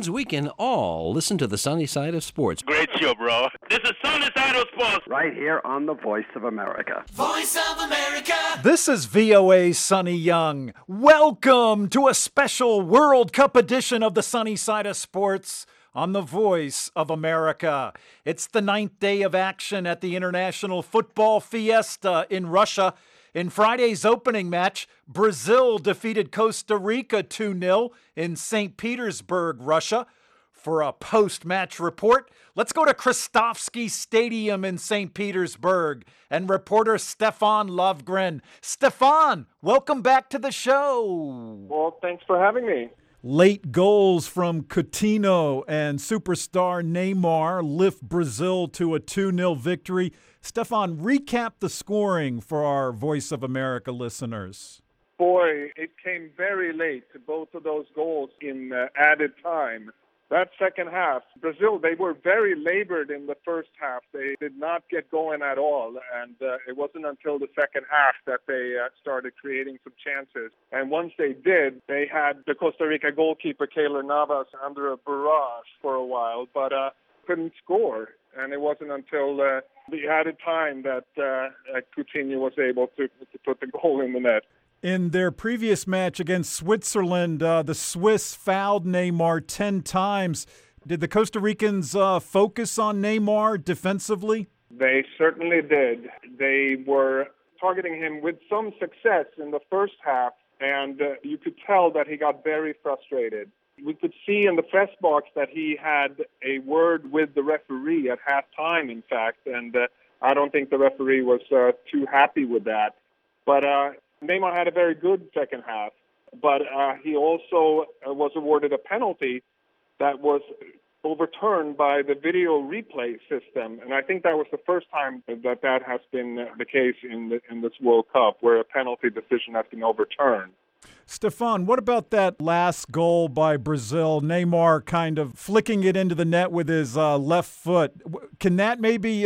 means we can all listen to the sunny side of sports. Great show, bro. This is Sunny Side of Sports. Right here on the Voice of America. Voice of America. This is VOA's Sonny Young. Welcome to a special World Cup edition of the Sunny Side of Sports on the Voice of America. It's the 9th day of action at the International Football Fiesta in Russia. In Friday's opening match, Brazil defeated Costa Rica 2-0 in St. Petersburg, Russia. For a post-match report, let's go to Krestovsky Stadium in St. Petersburg and reporter Stefan Lovgren. Stefan, welcome back to the show. Well, thanks for having me. Late goals from Coutinho and superstar Neymar lift Brazil to a 2-0 victory. Stefan, recap the scoring for our Voice of America listeners. Boy, it came very late to both of those goals in added time. That second half, Brazil, they were very labored in the first half. They did not get going at all, and it wasn't until the second half that they started creating some chances. And once they did, they had the Costa Rica goalkeeper, Keylor Navas, under a barrage for a while, but couldn't score. And it wasn't until the added time that Coutinho was able to put the goal in the net. In their previous match against Switzerland, the Swiss fouled Neymar 10 times. Did the Costa Ricans focus on Neymar defensively? They certainly did. They were targeting him with some success in the first half, and you could tell that he got very frustrated. We could see in the press box that he had a word with the referee at halftime, in fact, and I don't think the referee was too happy with that. But Neymar had a very good second half, but he also was awarded a penalty that was overturned by the video replay system, and I think that was the first time that has been the case in this World Cup, where a penalty decision has been overturned. Stefan, what about that last goal by Brazil? Neymar kind of flicking it into the net with his left foot. Can that maybe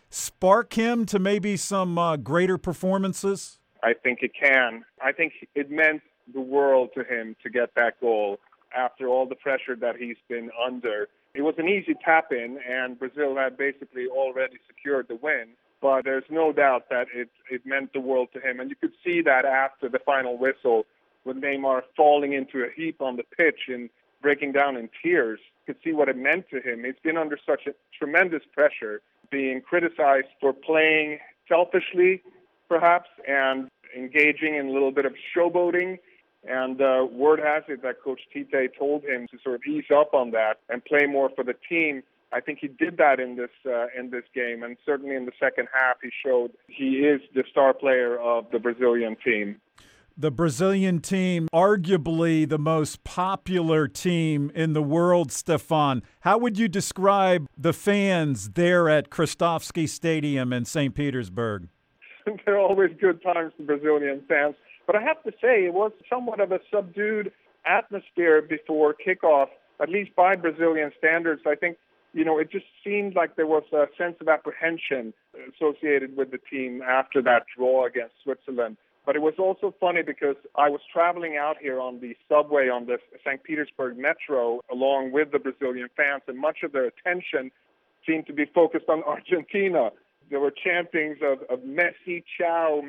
spark him to maybe some greater performances? I think it can. I think it meant the world to him to get that goal after all the pressure that he's been under. It was an easy tap-in, and Brazil had basically already secured the win. But there's no doubt that it meant the world to him. And you could see that after the final whistle, with Neymar falling into a heap on the pitch and breaking down in tears. You could see what it meant to him. He's been under such a tremendous pressure, being criticized for playing selfishly, perhaps, and engaging in a little bit of showboating. And word has it that Coach Tite told him to sort of ease up on that and play more for the team. I think he did that in this game, and certainly in the second half he showed he is the star player of the Brazilian team. The Brazilian team, arguably the most popular team in the world, Stefan. How would you describe the fans there at Krestovsky Stadium in St. Petersburg? They're always good times for Brazilian fans. But I have to say, it was somewhat of a subdued atmosphere before kickoff, at least by Brazilian standards. I think, it just seemed like there was a sense of apprehension associated with the team after that draw against Switzerland. But it was also funny because I was traveling out here on the subway on the St. Petersburg metro along with the Brazilian fans, and much of their attention seemed to be focused on Argentina. There were chantings of Messi ciao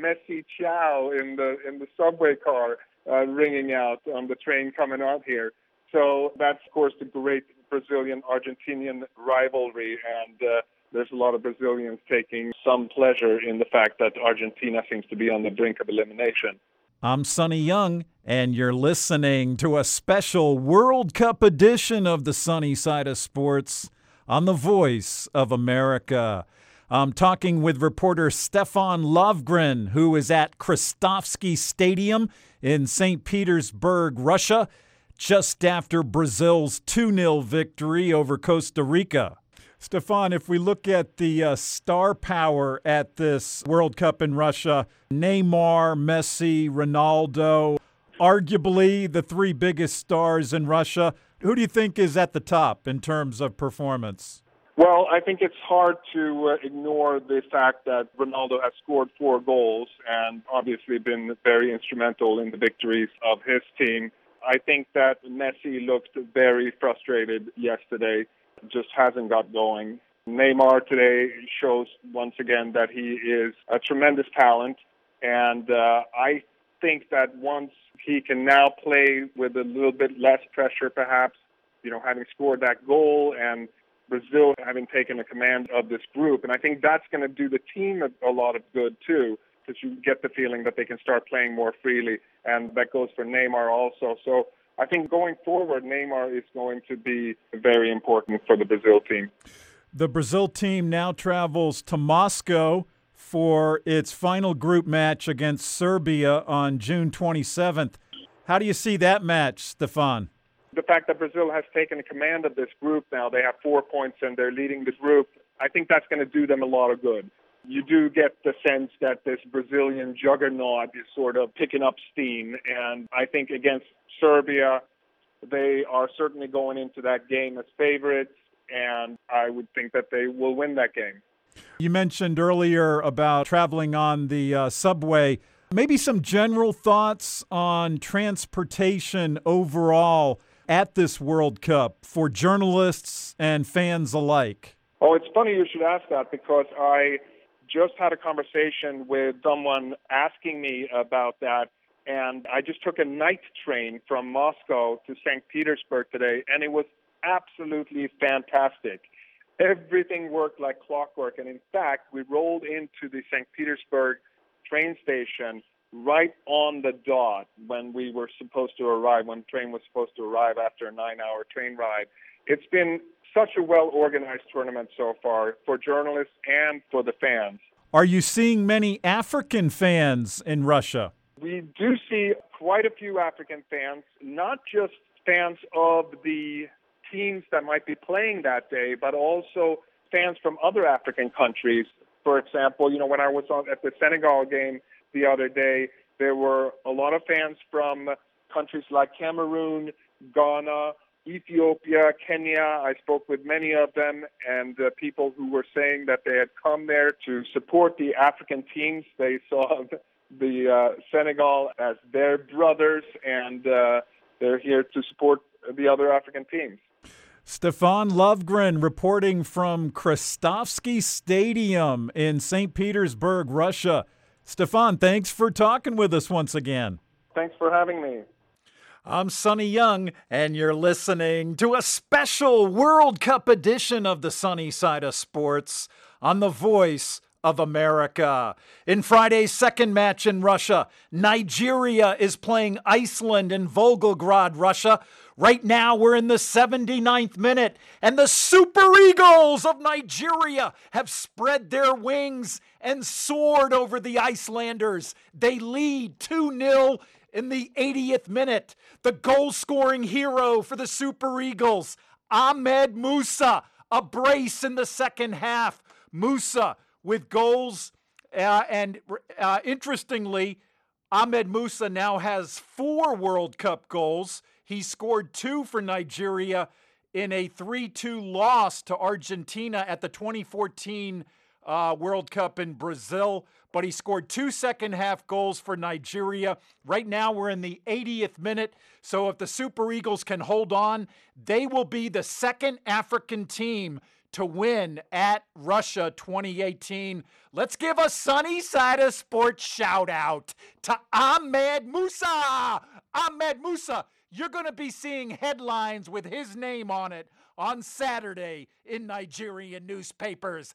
in the subway car ringing out on the train coming out here. So that's, of course, the great Brazilian-Argentinian rivalry, and there's a lot of Brazilians taking some pleasure in the fact that Argentina seems to be on the brink of elimination. I'm Sonny Young, and you're listening to a special World Cup edition of the Sunny Side of Sports on the Voice of America. I'm talking with reporter Stefan Lovgren, who is at Krestovsky Stadium in St. Petersburg, Russia, just after Brazil's 2-0 victory over Costa Rica. Stefan, if we look at the star power at this World Cup in Russia, Neymar, Messi, Ronaldo, arguably the three biggest stars in Russia, who do you think is at the top in terms of performance? Well, I think it's hard to ignore the fact that Ronaldo has scored 4 goals and obviously been very instrumental in the victories of his team. I think that Messi looked very frustrated yesterday, just hasn't got going. Neymar today shows once again that he is a tremendous talent, and I think that once he can now play with a little bit less pressure perhaps, having scored that goal and Brazil having taken a command of this group, and I think that's going to do the team a lot of good too, because you get the feeling that they can start playing more freely, and that goes for Neymar also. So I think going forward, Neymar is going to be very important for the Brazil team. The Brazil team now travels to Moscow for its final group match against Serbia on June 27th. How do you see that match, Stefan? The fact that Brazil has taken command of this group now, they have 4 points and they're leading the group, I think that's going to do them a lot of good. You do get the sense that this Brazilian juggernaut is sort of picking up steam, and I think against Serbia, they are certainly going into that game as favorites, and I would think that they will win that game. You mentioned earlier about traveling on the subway. Maybe some general thoughts on transportation overall at this World Cup for journalists and fans alike. Oh, it's funny you should ask that, because I just had a conversation with someone asking me about that, and I just took a night train from Moscow to St. Petersburg today, and it was absolutely fantastic. Everything worked like clockwork, and in fact, we rolled into the St. Petersburg train station right on the dot when we were supposed to arrive, when the train was supposed to arrive after a 9-hour train ride. It's been such a well-organized tournament so far for journalists and for the fans. Are you seeing many African fans in Russia? We do see quite a few African fans, not just fans of the teams that might be playing that day, but also fans from other African countries. For example, when I was at the Senegal game the other day, there were a lot of fans from countries like Cameroon, Ghana, Ethiopia, Kenya. I spoke with many of them, and people who were saying that they had come there to support the African teams. They saw the Senegal as their brothers, and they're here to support the other African teams. Stefan Lovgren reporting from Krestovsky Stadium in St. Petersburg, Russia. Stefan, thanks for talking with us once again. Thanks for having me. I'm Sonny Young, and you're listening to a special World Cup edition of the Sunny Side of Sports on the Voice of America. In Friday's second match in Russia, Nigeria is playing Iceland in Volgograd, Russia. Right now, we're in the 79th minute, and the Super Eagles of Nigeria have spread their wings and soared over the Icelanders. They lead 2-0 in the 80th minute. The goal-scoring hero for the Super Eagles, Ahmed Musa, a brace in the second half. Musa with goals, and interestingly, Ahmed Musa now has 4 World Cup goals. He scored 2 for Nigeria in a 3-2 loss to Argentina at the 2014 World Cup in Brazil, but he scored 2 second-half goals for Nigeria. Right now, we're in the 80th minute, so if the Super Eagles can hold on, they will be the second African team to win at Russia 2018. Let's give a Sunny Side of Sports shout-out to Ahmed Musa. Ahmed Musa, you're going to be seeing headlines with his name on it on Saturday in Nigerian newspapers.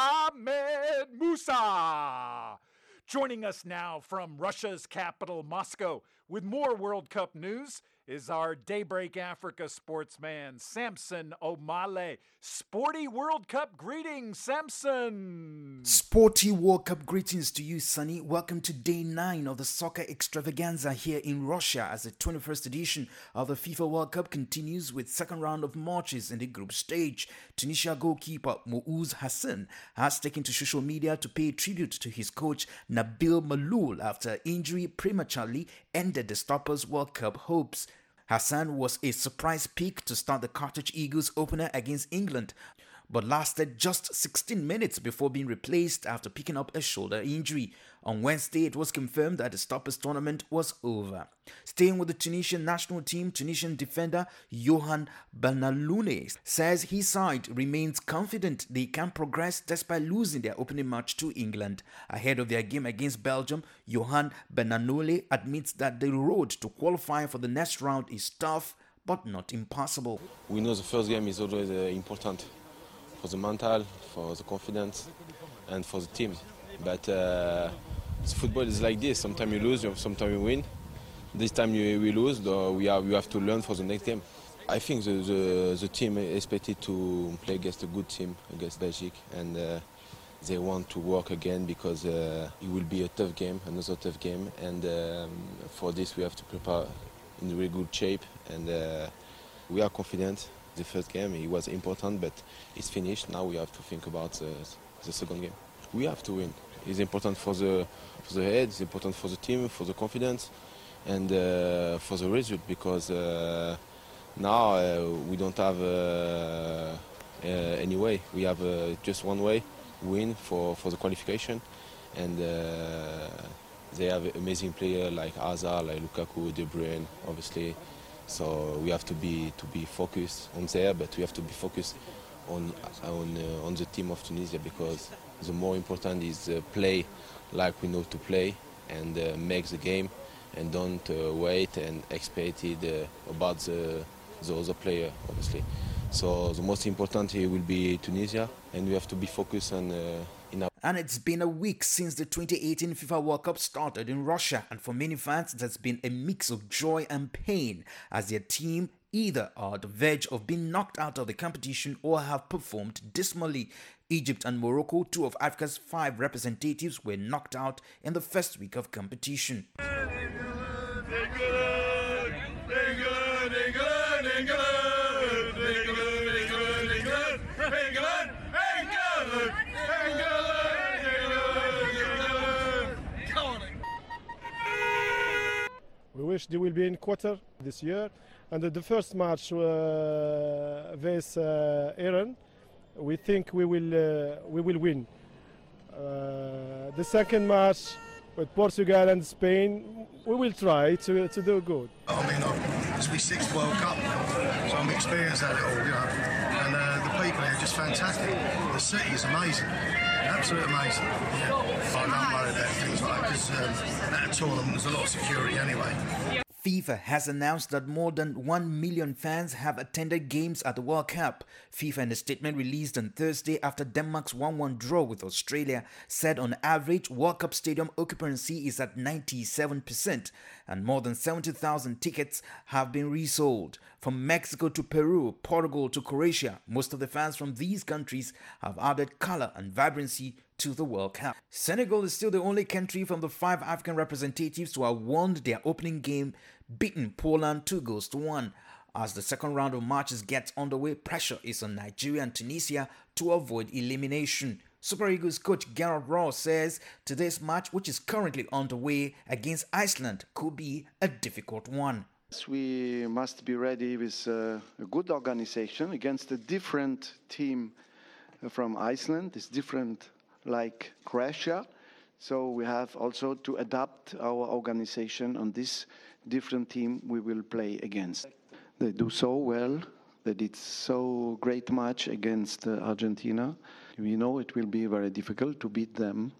Ahmed Musa. Joining us now from Russia's capital, Moscow, with more World Cup news is our Daybreak Africa sportsman, Samson Omale. Sporty World Cup greetings, Samson. Sporty World Cup greetings to you, Sonny. Welcome to day 9 of the soccer extravaganza here in Russia as the 21st edition of the FIFA World Cup continues with second round of matches in the group stage. Tunisia goalkeeper Mouz Hassan has taken to social media to pay tribute to his coach Nabil Maloul after injury prematurely ended the Stoppers World Cup hopes. Hassan was a surprise pick to start the Carthage Eagles opener against England, but lasted just 16 minutes before being replaced after picking up a shoulder injury. On Wednesday, it was confirmed that the Stoppers tournament was over. Staying with the Tunisian national team, Tunisian defender Yohan Benaloune says his side remains confident they can progress despite losing their opening match to England. Ahead of their game against Belgium, Yohan Benaloune admits that the road to qualifying for the next round is tough, but not impossible. We know the first game is always important for the mental, for the confidence, and for the team. But football is like this. Sometimes you lose, sometimes you win. This time we lose, we have to learn for the next game. I think the team expected to play against a good team, against Belgium, and they want to work again because it will be a tough game, another tough game. And for this we have to prepare in really good shape, and we are confident. The first game, it was important, but it's finished. Now we have to think about the second game. We have to win. It's important for the head, it's important for the team, for the confidence, and for the result, because now we don't have any way. We have just one way, win for the qualification, and they have amazing players like Hazard, like Lukaku, De Bruyne, obviously. So we have to be focused on there, but we have to be focused on the team of Tunisia, because the more important is play like we know to play and make the game, and don't wait and expect it about the other player, obviously. So the most important here will be Tunisia, and we have to be focused on And it's been a week since the 2018 FIFA World Cup started in Russia, and for many fans, there's been a mix of joy and pain as their team either are at the verge of being knocked out of the competition or have performed dismally. Egypt and Morocco, two of Africa's 5 representatives, were knocked out in the first week of competition. We wish they will be in quarter this year, and the first match with Iran, we think we will win. The second match with Portugal and Spain, we will try to do good. I mean, it's my 6th World Cup, so I'm experienced at it all, you know. And the people here are just fantastic. The city is amazing, absolutely amazing. Yeah. I don't worry about things like that, because at a tournament there's a lot of security anyway. FIFA has announced that more than 1 million fans have attended games at the World Cup. FIFA, in a statement released on Thursday after Denmark's 1-1 draw with Australia, said on average World Cup stadium occupancy is at 97%, and more than 70,000 tickets have been resold. From Mexico to Peru, Portugal to Croatia, most of the fans from these countries have added color and vibrancy to the World Cup. Senegal is still the only country from the 5 African representatives to have won their opening game, beating Poland 2-1. As the second round of matches gets underway, pressure is on Nigeria and Tunisia to avoid elimination. Super Eagles coach Gerard Ross says today's match, which is currently underway against Iceland, could be a difficult one. We must be ready with a good organization against a different team from Iceland. It's different like Croatia. So we have also to adapt our organization on this different team we will play against. They do so well. They did so great match against Argentina. We know it will be very difficult to beat them.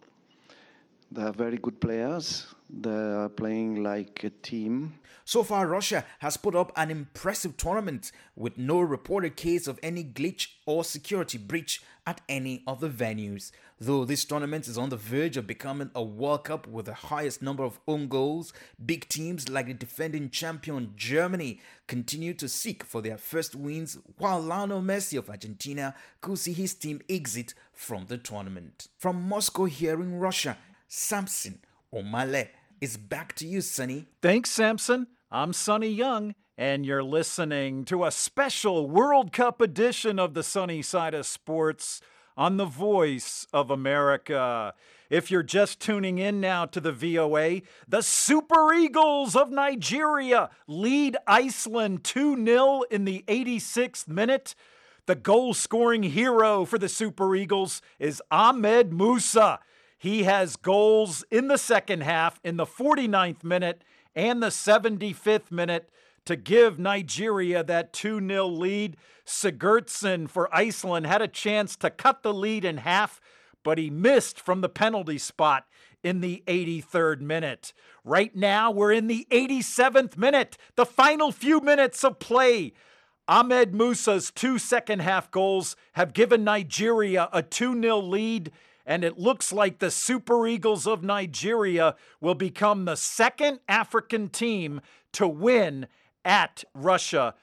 They are very good players. They are playing like a team. So far, Russia has put up an impressive tournament with no reported case of any glitch or security breach at any of the venues. Though this tournament is on the verge of becoming a World Cup with the highest number of own goals, big teams like the defending champion Germany continue to seek for their first wins, while Lionel Messi of Argentina could see his team exit from the tournament. From Moscow here in Russia, Samson Omale is back to you, Sonny. Thanks, Samson. I'm Sonny Young, and you're listening to a special World Cup edition of the Sunny Side of Sports on the Voice of America. If you're just tuning in now to the VOA, the Super Eagles of Nigeria lead Iceland 2-0 in the 86th minute. The goal-scoring hero for the Super Eagles is Ahmed Musa. He has goals in the second half, in the 49th minute and the 75th minute, to give Nigeria that 2-0 lead. Sigurdsson for Iceland had a chance to cut the lead in half, but he missed from the penalty spot in the 83rd minute. Right now, we're in the 87th minute, the final few minutes of play. Ahmed Musa's 2 second-half goals have given Nigeria a 2-0 lead, and it looks like the Super Eagles of Nigeria will become the second African team to win at Russia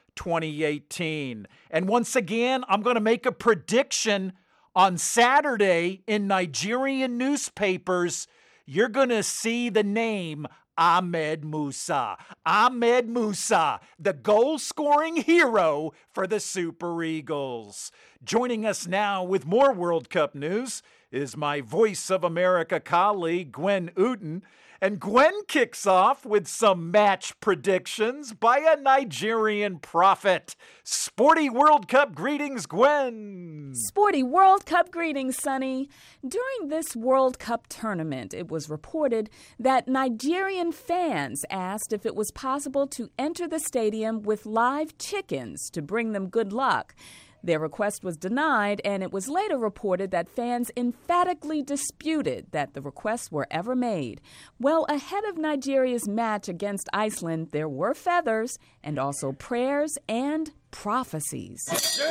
2018. And once again, I'm going to make a prediction. On Saturday in Nigerian newspapers, you're going to see the name Ahmed Musa. Ahmed Musa, the goal-scoring hero for the Super Eagles. Joining us now with more World Cup news is my Voice of America colleague, Gwen Uten. And Gwen kicks off with some match predictions by a Nigerian prophet. Sporty World Cup greetings, Gwen. Sporty World Cup greetings, Sonny. During this World Cup tournament, it was reported that Nigerian fans asked if it was possible to enter the stadium with live chickens to bring them good luck. Their request was denied, and it was later reported that fans emphatically disputed that the requests were ever made. Well, ahead of Nigeria's match against Iceland, there were feathers and also prayers and prophecies.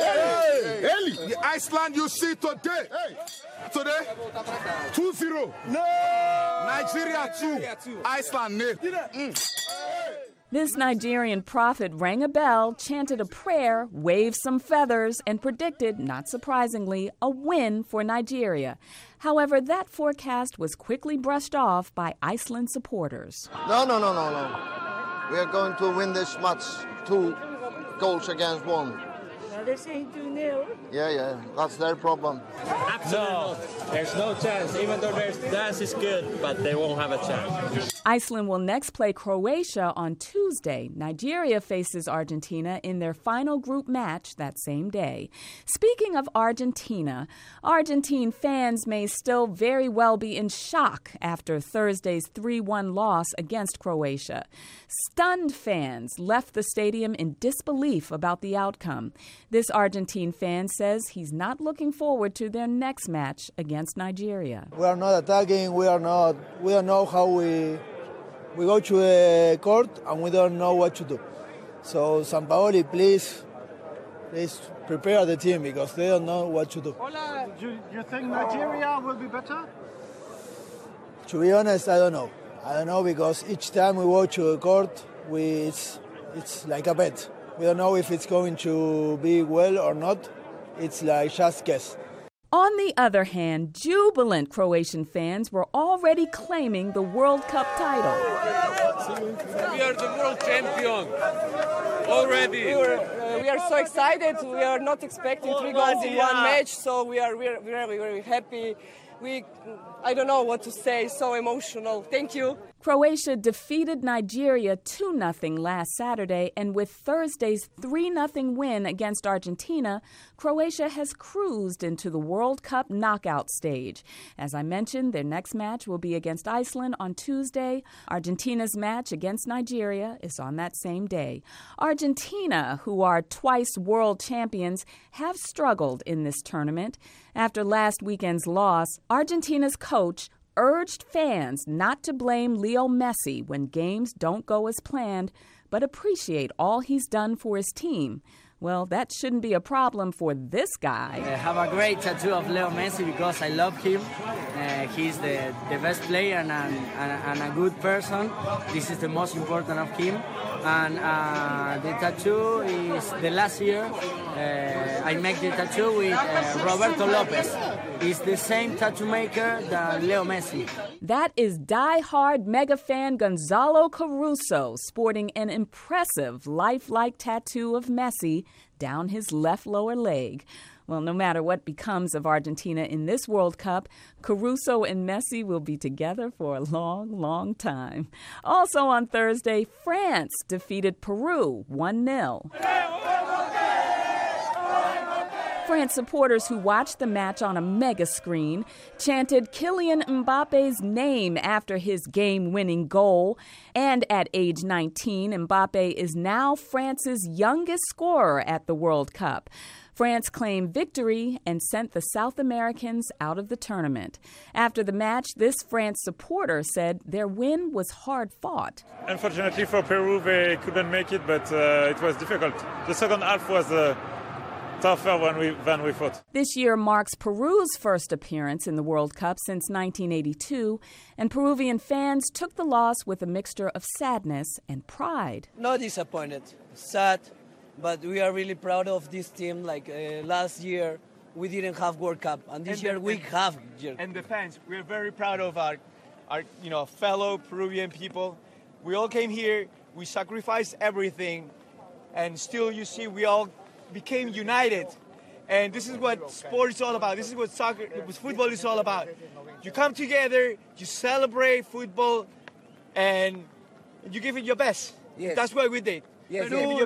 Eli, the Iceland you see today. Today, 2-0. No! Nigeria 2, Iceland 0. This Nigerian prophet rang a bell, chanted a prayer, waved some feathers, and predicted, not surprisingly, a win for Nigeria. However, that forecast was quickly brushed off by Iceland supporters. No. We are going to win this match 2 goals against 1. They're saying 2-0. Yeah, that's their problem. No, there's no chance. Even though their dance is good, but they won't have a chance. Iceland will next play Croatia on Tuesday. Nigeria faces Argentina in their final group match that same day. Speaking of Argentina, Argentine fans may still very well be in shock after Thursday's 3-1 loss against Croatia. Stunned fans left the stadium in disbelief about the outcome. This Argentine fan says he's not looking forward to their next match against Nigeria. We are not attacking. We don't know how we go to the court and we don't know what to do. So Sampaoli, please prepare the team because they don't know what to do. Do you think Nigeria will be better? To be honest, I don't know. I don't know because each time we go to the court, it's like a bet. We don't know if it's going to be well or not. It's like just guess. On the other hand, jubilant Croatian fans were already claiming the World Cup title. We are the world champion already. We are so excited. We are not expecting 3 goals in one match, so we are very, very happy. I don't know what to say, so emotional. Thank you. Croatia defeated Nigeria 2-0 last Saturday, and with Thursday's 3-0 win against Argentina, Croatia has cruised into the World Cup knockout stage. As I mentioned, their next match will be against Iceland on Tuesday. Argentina's match against Nigeria is on that same day. Argentina, who are twice world champions, have struggled in this tournament. After last weekend's loss, Argentina's coach urged fans not to blame Leo Messi when games don't go as planned, but appreciate all he's done for his team. Well, that shouldn't be a problem for this guy. I have a great tattoo of Leo Messi because I love him. He's the best player and a good person. This is the most important of him. And the tattoo is the last year. I make the tattoo with Roberto Lopez. He's the same tattoo maker than Leo Messi. That is die-hard mega fan Gonzalo Caruso sporting an impressive lifelike tattoo of Messi down his left lower leg. Well, no matter what becomes of Argentina in this World Cup, Caruso and Messi will be together for a long, long time. Also on Thursday, France defeated Peru 1-0. France supporters who watched the match on a mega screen chanted Kylian Mbappe's name after his game-winning goal. And at age 19, Mbappe is now France's youngest scorer at the World Cup. France claimed victory and sent the South Americans out of the tournament. After the match, this France supporter said their win was hard-fought. Unfortunately for Peru, they couldn't make it, but it was difficult. The second half was tougher than we thought. This year marks Peru's first appearance in the World Cup since 1982, and Peruvian fans took the loss with a mixture of sadness and pride. Not disappointed, sad, but we are really proud of this team. Like last year, we didn't have World Cup, and this year we have. And the fans, we're very proud of our fellow Peruvian people. We all came here, we sacrificed everything, and still you see we all became united. And this is what sport is all about. This is what football is all about. You come together, you celebrate football, and you give it your best. Yes. That's what we did. Yes,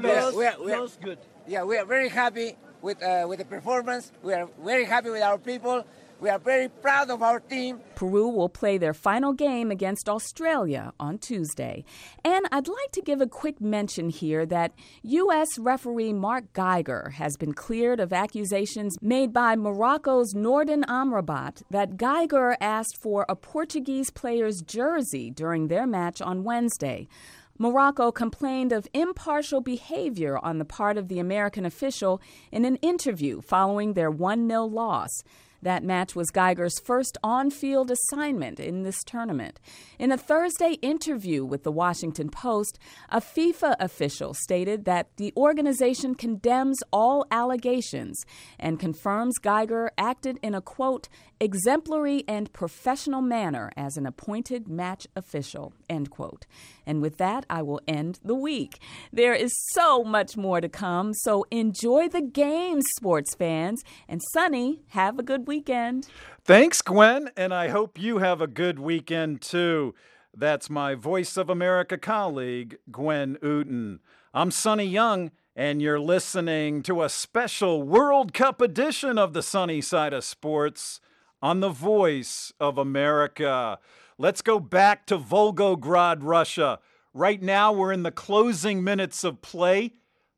Yes. Good. Yeah, we are very happy with the performance. We are very happy with our people. We are very proud of our team. Peru will play their final game against Australia on Tuesday. And I'd like to give a quick mention here that U.S. referee Mark Geiger has been cleared of accusations made by Morocco's Nordin Amrabat that Geiger asked for a Portuguese player's jersey during their match on Wednesday. Morocco complained of impartial behavior on the part of the American official in an interview following their 1-0 loss. That match was Geiger's first on-field assignment in this tournament. In a Thursday interview with the Washington Post, a FIFA official stated that the organization condemns all allegations and confirms Geiger acted in a, quote, exemplary and professional manner as an appointed match official, end quote. And with that, I will end the week. There is so much more to come, so enjoy the games, sports fans. And Sonny, have a good weekend. Thanks, Gwen, and I hope you have a good weekend, too. That's my Voice of America colleague, Gwen Uten. I'm Sonny Young, and you're listening to a special World Cup edition of the Sunny Side of Sports on the Voice of America. Let's go back to Volgograd, Russia. Right now, we're in the closing minutes of play.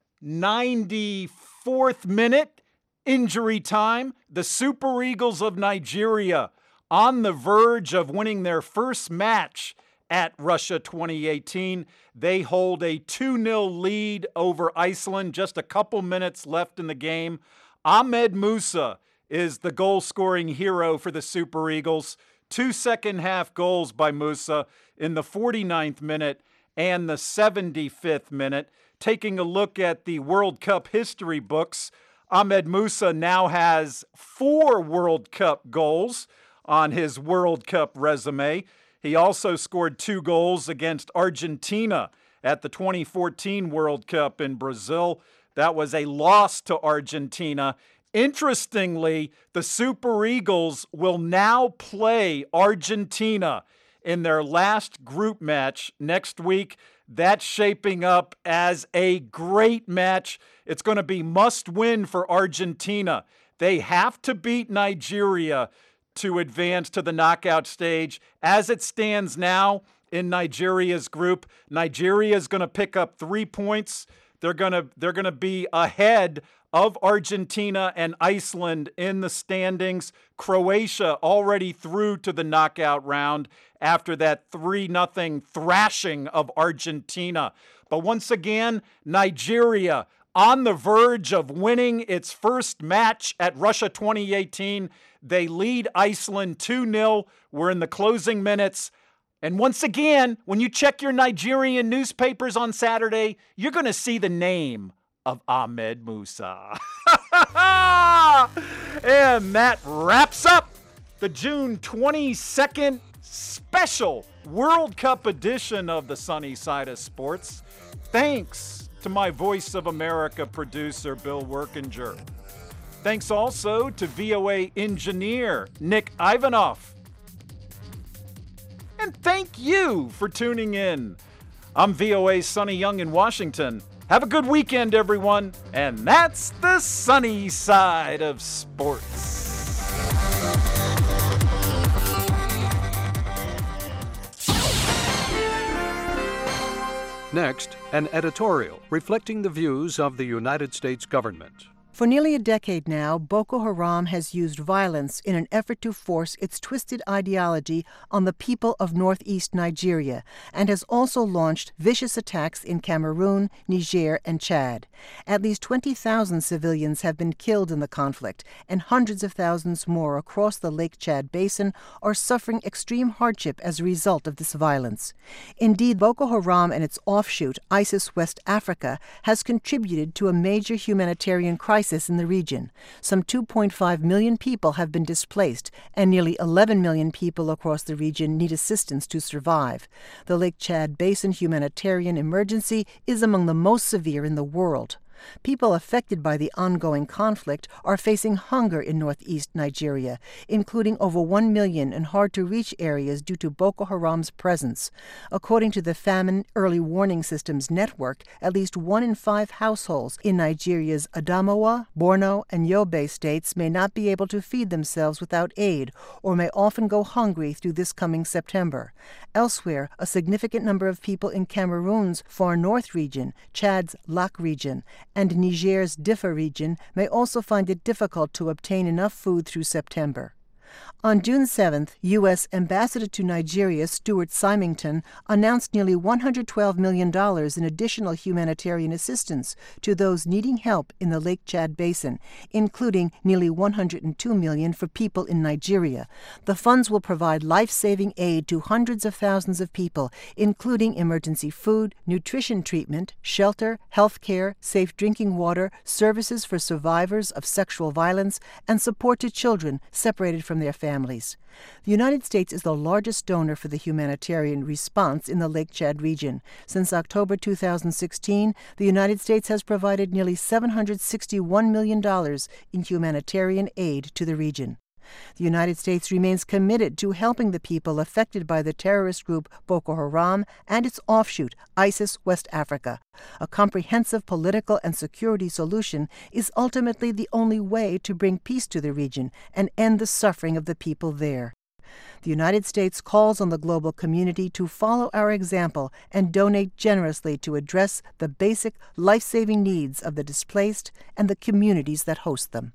94th minute, injury time. The Super Eagles of Nigeria on the verge of winning their first match at Russia 2018. They hold a 2-0 lead over Iceland. Just a couple minutes left in the game. Ahmed Musa is the goal-scoring hero for the Super Eagles. 2 second-half goals by Musa in the 49th minute and the 75th minute. Taking a look at the World Cup history books, Ahmed Musa now has 4 World Cup goals on his World Cup resume. He also scored 2 goals against Argentina at the 2014 World Cup in Brazil. That was a loss to Argentina. Interestingly, the Super Eagles will now play Argentina in their last group match next week. That's shaping up as a great match. It's going to be must-win for Argentina. They have to beat Nigeria to advance to the knockout stage. As it stands now in Nigeria's group, Nigeria is going to pick up 3 points. They're going to be ahead of Argentina and Iceland in the standings. Croatia already through to the knockout round after that 3-0 thrashing of Argentina. But once again, Nigeria on the verge of winning its first match at Russia 2018. They lead Iceland 2-0. We're in the closing minutes. And once again, when you check your Nigerian newspapers on Saturday, you're going to see the name of Ahmed Musa. And that wraps up the June 22nd special World Cup edition of the Sunny Side of Sports. Thanks to my Voice of America producer, Bill Workinger. Thanks also to VOA engineer, Nick Ivanoff. And thank you for tuning in. I'm VOA's Sonny Young in Washington. Have a good weekend, everyone. And that's the sunny side of sports. Next, an editorial reflecting the views of the United States government. For nearly a decade now, Boko Haram has used violence in an effort to force its twisted ideology on the people of northeast Nigeria, and has also launched vicious attacks in Cameroon, Niger, and Chad. At least 20,000 civilians have been killed in the conflict, and hundreds of thousands more across the Lake Chad Basin are suffering extreme hardship as a result of this violence. Indeed, Boko Haram and its offshoot, ISIS West Africa, has contributed to a major humanitarian crisis in the region. Some 2.5 million people have been displaced, and nearly 11 million people across the region need assistance to survive. The Lake Chad Basin humanitarian emergency is among the most severe in the world. People affected by the ongoing conflict are facing hunger in northeast Nigeria, including over 1 million in hard-to-reach areas due to Boko Haram's presence. According to the Famine Early Warning Systems Network, at least 1 in 5 households in Nigeria's Adamawa, Borno, and Yobe states may not be able to feed themselves without aid, or may often go hungry through this coming September. Elsewhere, a significant number of people in Cameroon's Far North region, Chad's Lac region, and Niger's Diffa region may also find it difficult to obtain enough food through September. On June 7th, U.S. Ambassador to Nigeria Stuart Symington announced nearly $112 million in additional humanitarian assistance to those needing help in the Lake Chad Basin, including nearly $102 million for people in Nigeria. The funds will provide life-saving aid to hundreds of thousands of people, including emergency food, nutrition treatment, shelter, health care, safe drinking water, services for survivors of sexual violence, and support to children separated from their families. The United States is the largest donor for the humanitarian response in the Lake Chad region. Since October 2016, the United States has provided nearly $761 million in humanitarian aid to the region. The United States remains committed to helping the people affected by the terrorist group Boko Haram and its offshoot, ISIS West Africa. A comprehensive political and security solution is ultimately the only way to bring peace to the region and end the suffering of the people there. The United States calls on the global community to follow our example and donate generously to address the basic life-saving needs of the displaced and the communities that host them.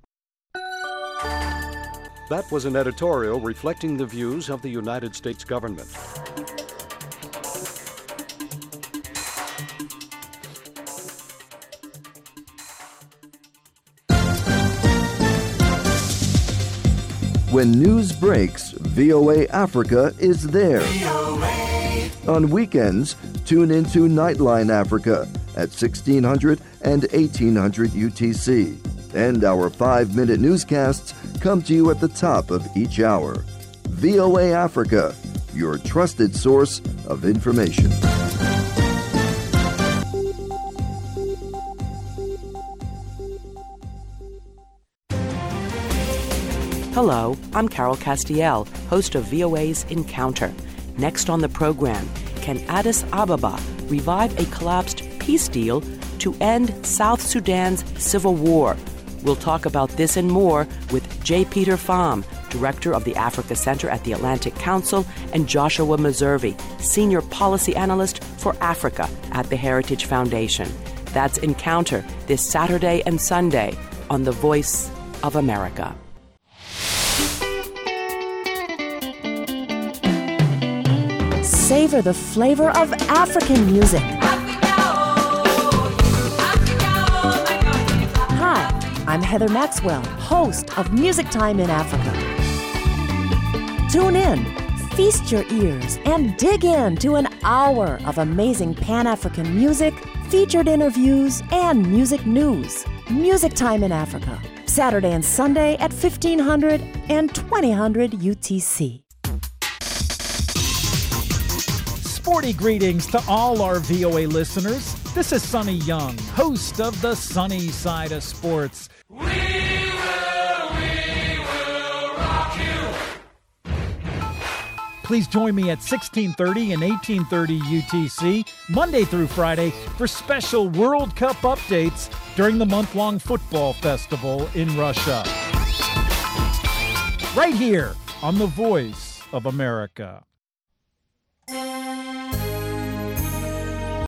That was an editorial reflecting the views of the United States government. When news breaks, VOA Africa is there. On weekends, tune into Nightline Africa at 1600 and 1800 UTC. And our 5-minute newscasts come to you at the top of each hour. VOA Africa, your trusted source of information. Hello, I'm Carol Castiel, host of VOA's Encounter. Next on the program, can Addis Ababa revive a collapsed peace deal to end South Sudan's civil war? We'll talk about this and more with J. Peter Pham, Director of the Africa Center at the Atlantic Council, and Joshua Meservey, Senior Policy Analyst for Africa at the Heritage Foundation. That's Encounter this Saturday and Sunday on The Voice of America. Savor the flavor of African music. Hi, I'm Heather Maxwell, host of Music Time in Africa. Tune in, feast your ears, and dig into an hour of amazing Pan-African music, featured interviews, and music news. Music Time in Africa, Saturday and Sunday at 1500 and 2000 UTC. Sporty greetings to all our VOA listeners. This is Sonny Young, host of the Sunny Side of Sports. We will rock you. Please join me at 1630 and 1830 UTC, Monday through Friday, for special World Cup updates during the month-long football festival in Russia. Right here on The Voice of America.